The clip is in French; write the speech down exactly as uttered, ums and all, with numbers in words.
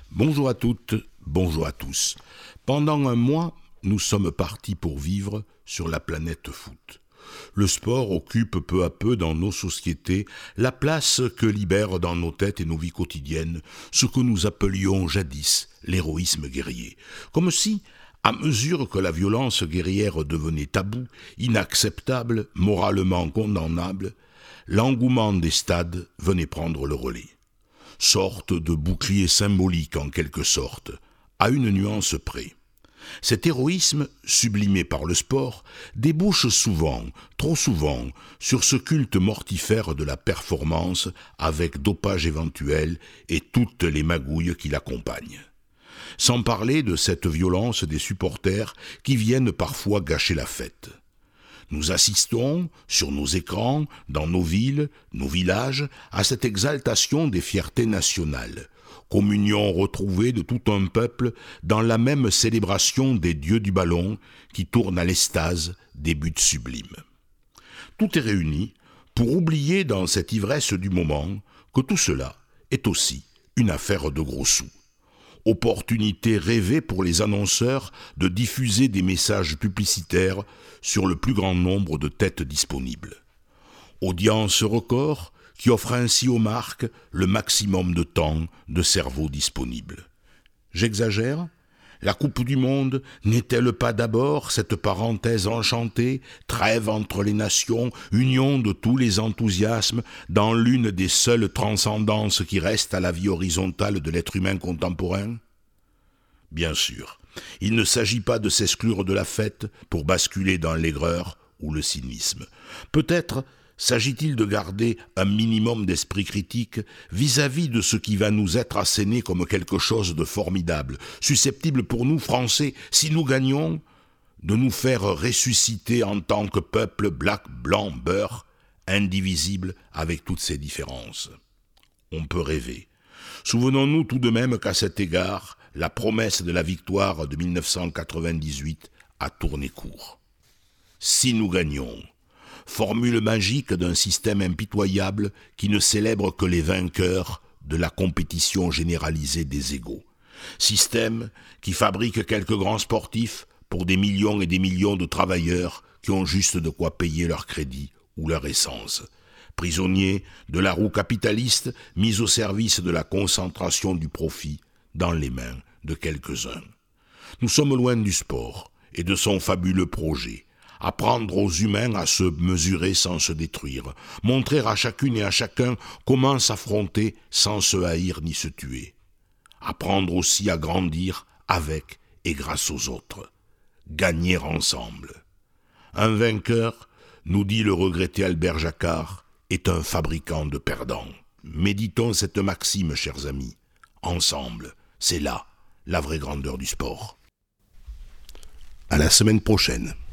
Bonjour à toutes, bonjour à tous. Pendant un mois, nous sommes partis pour vivre sur la planète foot. Le sport occupe peu à peu dans nos sociétés la place que libère dans nos têtes et nos vies quotidiennes ce que nous appelions jadis l'héroïsme guerrier. Comme si, à mesure que la violence guerrière devenait tabou, inacceptable, moralement condamnable, l'engouement des stades venait prendre le relais. Sorte de bouclier symbolique en quelque sorte, à une nuance près. Cet héroïsme, sublimé par le sport, débouche souvent, trop souvent, sur ce culte mortifère de la performance avec dopage éventuel et toutes les magouilles qui l'accompagnent. Sans parler de cette violence des supporters qui viennent parfois gâcher la fête. Nous assistons, sur nos écrans, dans nos villes, nos villages, à cette exaltation des fiertés nationales, communion retrouvée de tout un peuple dans la même célébration des dieux du ballon qui tournent à l'extase des buts sublimes. Tout est réuni pour oublier dans cette ivresse du moment que tout cela est aussi une affaire de gros sous. Opportunité rêvée pour les annonceurs de diffuser des messages publicitaires sur le plus grand nombre de têtes disponibles. Audience record qui offre ainsi aux marques le maximum de temps de cerveau disponible. J'exagère ? La Coupe du Monde n'est-elle pas d'abord cette parenthèse enchantée, trêve entre les nations, union de tous les enthousiasmes dans l'une des seules transcendances qui restent à la vie horizontale de l'être humain contemporain ? Bien sûr, il ne s'agit pas de s'exclure de la fête pour basculer dans l'aigreur ou le cynisme. Peut-être s'agit-il de garder un minimum d'esprit critique vis-à-vis de ce qui va nous être asséné comme quelque chose de formidable, susceptible pour nous, Français, si nous gagnons, de nous faire ressusciter en tant que peuple black, blanc, beurre, indivisible avec toutes ses différences. On peut rêver. Souvenons-nous tout de même qu'à cet égard, la promesse de la victoire de dix-neuf cent quatre-vingt-dix-huit a tourné court. Si nous gagnons, formule magique d'un système impitoyable qui ne célèbre que les vainqueurs de la compétition généralisée des égaux. Système qui fabrique quelques grands sportifs pour des millions et des millions de travailleurs qui ont juste de quoi payer leur crédit ou leur essence. Prisonniers de la roue capitaliste mise au service de la concentration du profit dans les mains de quelques-uns. Nous sommes loin du sport et de son fabuleux projet. Apprendre aux humains à se mesurer sans se détruire, montrer à chacune et à chacun comment s'affronter sans se haïr ni se tuer. Apprendre aussi à grandir avec et grâce aux autres. Gagner ensemble. Un vainqueur, nous dit le regretté Albert Jacquard, est un fabricant de perdants. Méditons cette maxime, chers amis. Ensemble, c'est là la vraie grandeur du sport. À la semaine prochaine.